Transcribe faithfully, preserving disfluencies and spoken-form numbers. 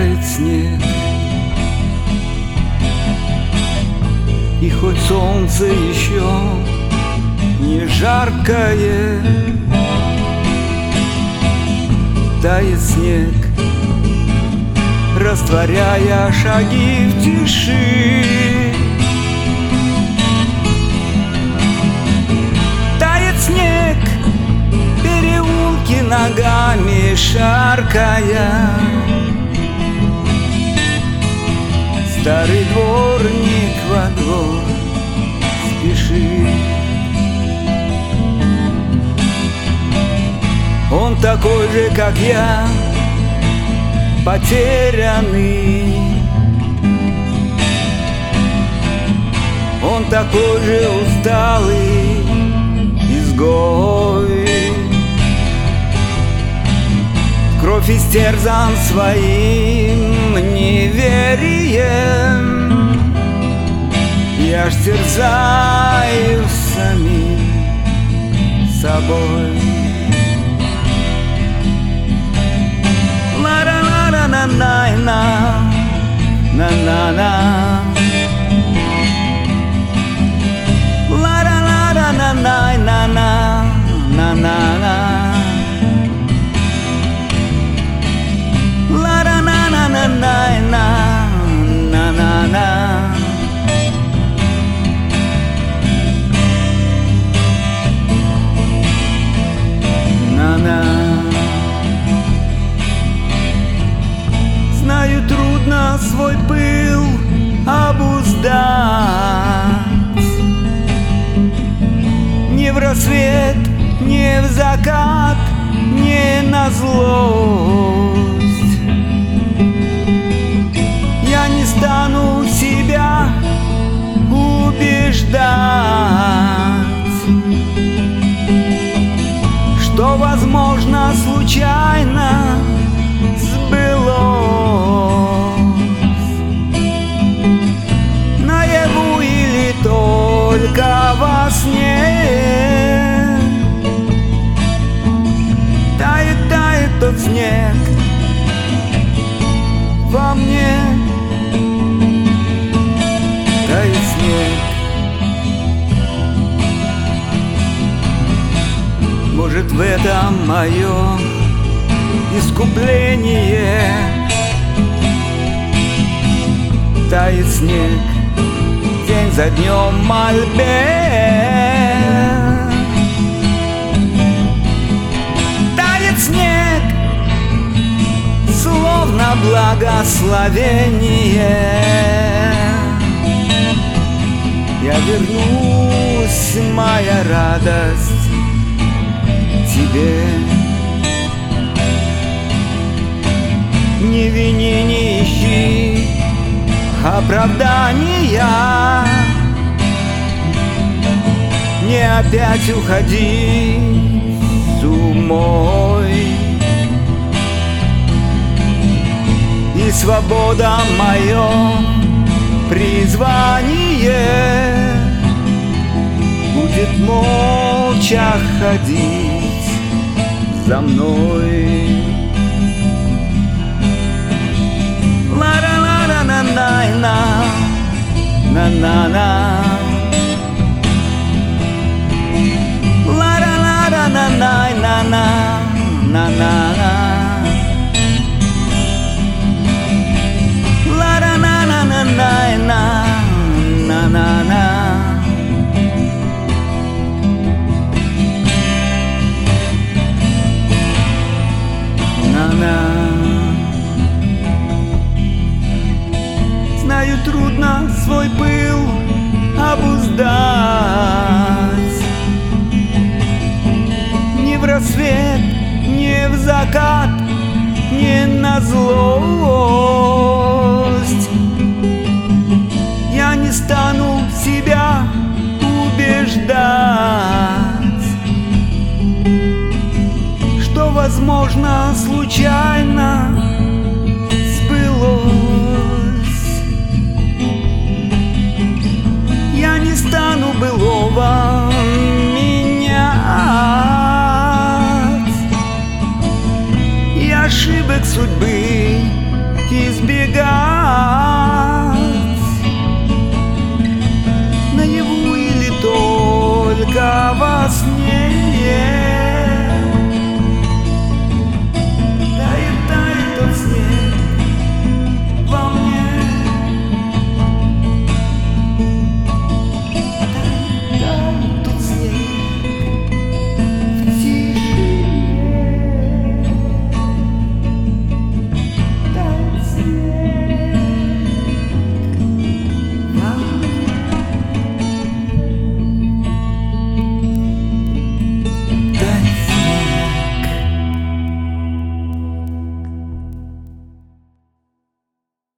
тает снег. И хоть солнце еще не жаркое, тает снег, растворяя шаги в тиши. Тает снег, переулки ногами шаркая. Старый дворник во двор спешит. Он такой же, как я, потерянный. Он такой же усталый изгой. Кровь истерзан своим неверием. Я ж терзаю самим собой. Ла-ла-ла-ла-на-на-на, на-на-на. Ла-ла-ла-ла-на-на-на, на-на-на. На-на-на-на-на, на-на-на. На-на. Знаю, трудно свой пыл обуздать. Не в рассвет, не в закат, не на злость. Я не стану себя убеждать, что, возможно, случайно сбылось. Наяву или только во сне. Тает, тает тот снег во мне. Тает снег. Может, в этом мое искупление. Тает снег день за днем в мольбе. Тает снег, словно благословение. Я вернусь, моя радость, тебе. Не вини, не ищи оправдания. Не опять уходи с умой. И свобода мое призвание будет молча ходить за мной. Ла-ла-ла-ла-на-на-на, на-на-на. Ла-ла-ла-ла-на-на-на, на-на-на. Ла-ла-ла-ла-на-на-на, на-на-на. Знаю, трудно свой пыл обуздать. Не в рассвет, не в закат, не на злость. Я не стану себя убеждать, что, возможно, случайно сбылось. Я не стану былого менять, и ошибок судьбы избегать. Наяву или только во сне